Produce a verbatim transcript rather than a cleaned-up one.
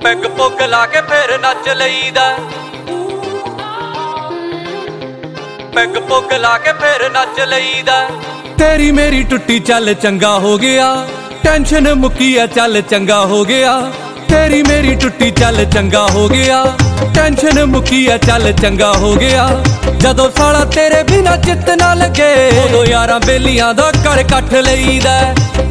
Peg ਪੁੱਗ ਲਾ ਕੇ ਫੇਰ ਨੱਚ ਲਈਦਾ, ਪੈਗ ਪੁੱਗ ਲਾ ਕੇ ਫੇਰ ਨੱਚ ਲਈਦਾ। ਤੇਰੀ ਮੇਰੀ ਟੁੱਟੀ ਚੱਲ ਚੰਗਾ ਹੋ ਗਿਆ, ਟੈਨਸ਼ਨ ਮੁੱਕੀ ਆ ਚੱਲ ਚੰਗਾ ਹੋ ਗਿਆ। ਤੇਰੀ ਮੇਰੀ ਟੁੱਟੀ ਚੱਲ ਚੰਗਾ ਹੋ ਗਿਆ, ਟੈਨਸ਼ਨ ਮੁੱਕੀ ਆ ਚੱਲ ਚੰਗਾ ਹੋ ਗਿਆ। ਜਦੋਂ ਸਾਲਾ ਤੇਰੇ ਬਿਨਾ ਚਿੱਤ ਨਾ ਲੱਗੇ, ਉਦੋਂ ਯਾਰਾਂ ਬੇਲੀਆਂ ਦਾ ਕਰ ਕੱਠ ਲਈਦਾ।